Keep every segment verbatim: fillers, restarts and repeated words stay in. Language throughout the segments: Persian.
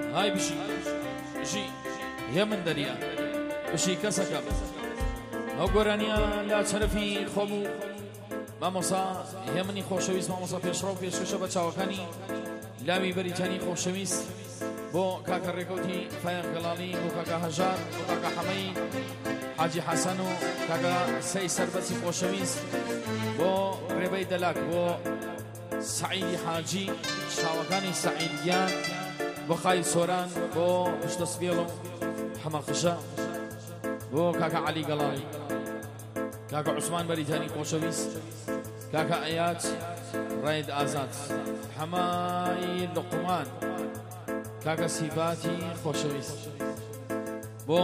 هاي بشي بشي يا من دريا بشي كسكم او قرانيا لا شرفي خمو مامۆسا هێمنی خۆشەویست مامۆسا پێشڕەو پێشکەشە بە چاوەکانی لاوی بەریتانی خۆشەویست بۆ کاکە ڕێکەوتی فایان گەڵاڵی بۆ کاکە هەژار بۆ کاکە حەمەی حاجی حەسەن و کاکە سەی سەربەسی خۆشەویست بۆ ڕێبەی دەلاک بۆ سعیدی حاجی چاوەکانی سعیدیان بۆ خای سۆران بۆ پشتە سبێڵ و حەمەقشە بۆ کاکە عەلی گەڵاڵی کاکە عوسمان بەریتانی خۆشەویست کاکە ئەیات ڕاید ئازاد حەمای لوقمان کاکە سیباتی خۆشەویست بۆ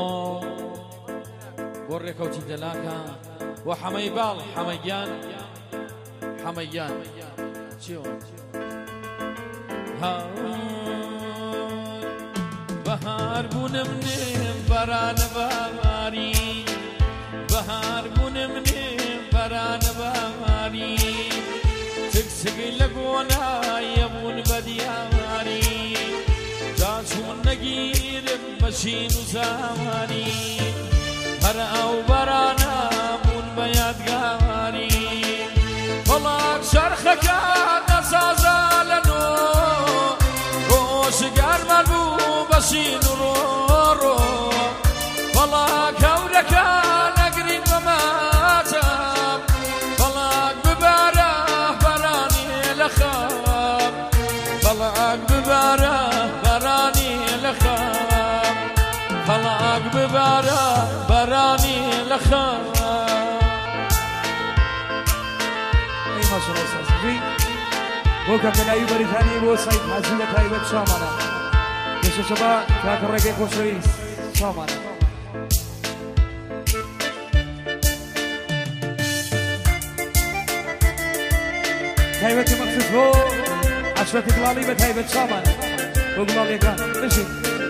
بۆ ڕێکەوتی دەلاکە بۆ حەمەی باڵ حەمەیگیان حەمەیگیان چیوە بەهار بوونم نێم بەرانە بەماری بەهار بوونم نێم بەرانە بەماری تکسگی لە گۆنایە بوون بە دیاری جا چوون نەگیرم بەشین و زامانی هەر ئەو بەرانە بوون بە یادگاری بەڵام شەرخەکە نەسازە لەنۆ ڕۆژگارمان بوو بەشین و ڕۆڕۆ بەڵام کەورەکە نەگرین بەماتەم بەڵام ببارە بەرانی لە خەم بەڵام ببارە بەرانی لە خەم بەڵام ببارە بەرانی لە خەم بۆ کاکەناوی بەریتانی بۆ سەید حاجی لە تایبەت شامانە پێشەشەبا کاکە ڕێگەی خۆشەویست شامانە تایبەتی مەخصوص بۆ عەشرەتی گڵاڵی بە تایبەت شامانە بۆ گڵاڵیەکان بژین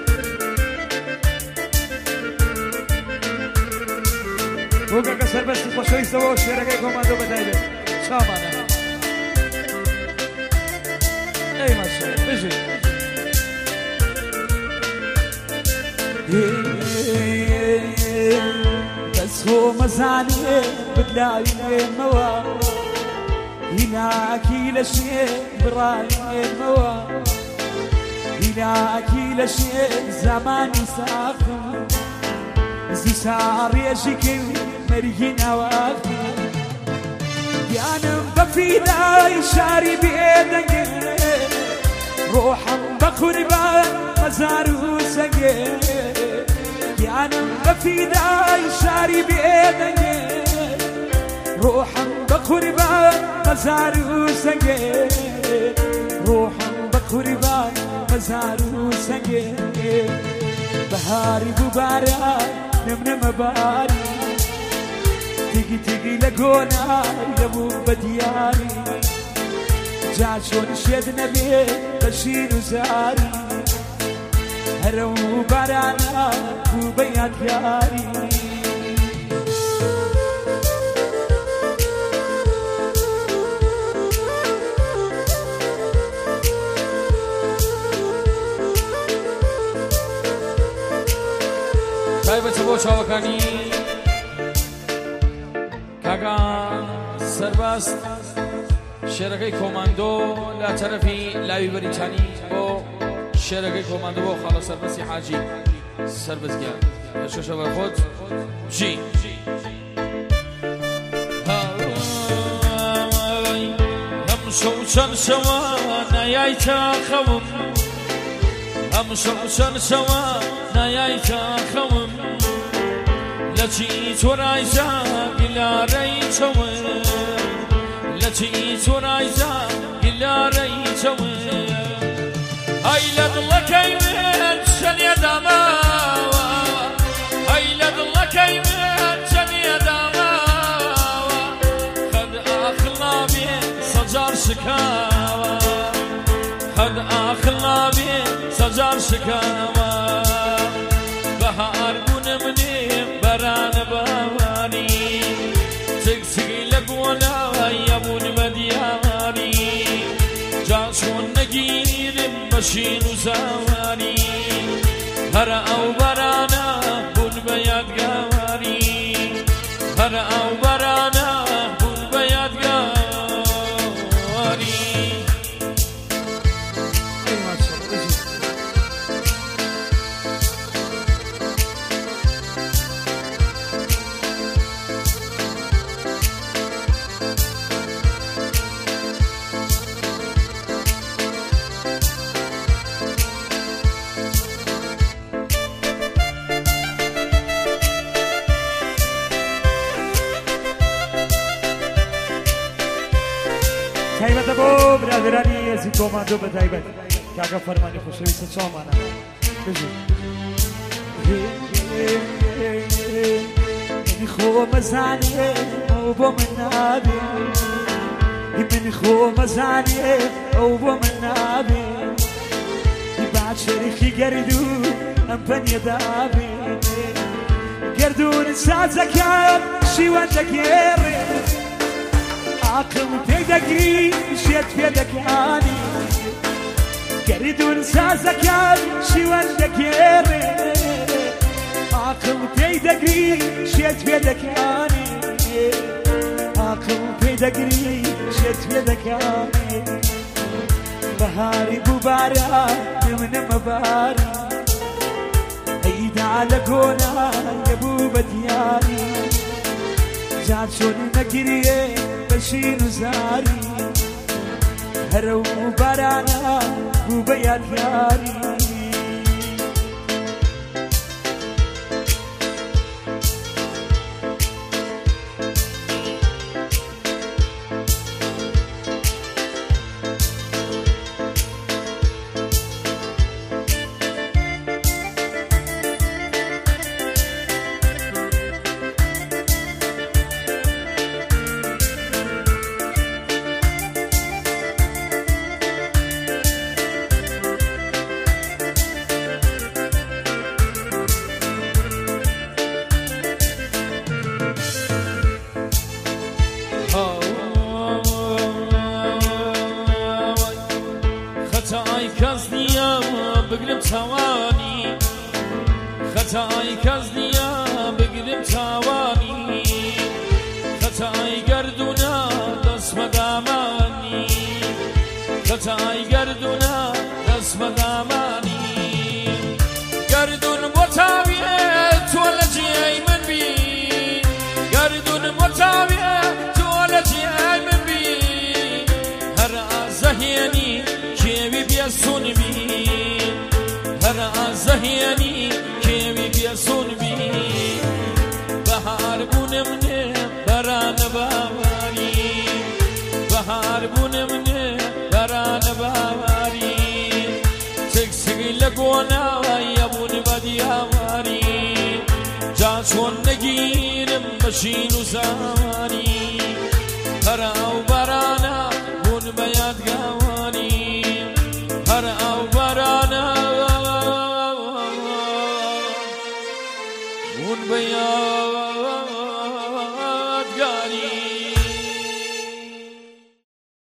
بۆ کاکە سەربەستی خۆشەویستەوە شێرەکەی کۆماندۆ بە تایبەت شامانە ای ماشاءالله بژین بەس خۆ مەزانێ بدلاوێمەوە هیناکی لە شێ بڕایێمەوە هیناکی لە شێ زمانی ساختم زیسا ڕێژی کرد مەریگی ناوەختم گیانم بەفیدای شاری بێدەنگێ ڕۆحم بە قوربان مەزار و سەنگێ گیانم بەفیدای شاری بێدەنگێ ڕۆحم بە قوربان مەزار و سەنگێ ڕۆحم بە قوربان مەزار و سەنگێ بەهاری بوو باران نمنەمە باری تیگی تیگی لە گۆنای دەبوو بە دیاری جا چۆن شێد نەبێ بە شین و زاری هەرە و بارانە بوو بە یادگاری تایبەتە بۆ چاوەکانی کاکە سەرباز شێرەکەی کۆماندۆ لە تەرەفی لاوی بەریتانی بۆ شێرەکەی کۆماندۆ بۆ خاڵە سەربەسی حاجی سەربەزگیان پێشکەشە بە خۆت بژی هەم شەو چەند شەوە نایای تاخەوم هەم شەو چەند شەوە نایای تاخەوم لە چی تۆرایزە گلارەی چەوم لە چی تۆرایزە گلارەی چەوم ئەی لە دڵەکەی من چەنێ داماوە ئەی لە دڵەکەی من چەنێ داماوە خەد ئاخڵ نابێ سەجار شکاوە خەد ئاخڵ نابێ سەجار شکاوە بەهار بوونم نێم بەرانە بەوانی تکسگی لە گۆنایە بوون بە دیاری جا چۆن نەگیرم بەشین و زاوانی هر او برانا بون به یادگاری هر او برانا بون به یادگاری تایبت با برادرانی از کماندو به تایبت که اگه فرمانی خوشویست سامانه بجو منی خوب مزانیه او با من نابی منی خوب مزانیه او با من نابی بعد شریخی گردون ام پنی دابی گردون سازکم شیوان دکیری عقل تدقري مشيت في دكاني قردون سازكان شي ولدك يري عقل تدقري مشيت في دكاني عقل تدقري مشيت في دكاني بهاري ببارا من مباري عيد على قولا يا ابو بدياني جات شوني نكريه بشين وزاري هرو برانا وبيات ياري خطای کس نیا بگیرم توانی خطای کس نیا بگیرم توانی خطای گردونا دست مدامانی خطای گردونا دست مدامانی گردون متاویه تولجی ای من بی گردون متاویه تولجی ای من بی هر ازهینی كيفي بيسون بي هر ازهياني كيفي بيسون بي بهار بون من بران باواري بهار بون من بران باواري تكسي لقونا يا بون بديواري جاشون نگيرم مشين وزاري هر او برانا بون بياد قواري هر او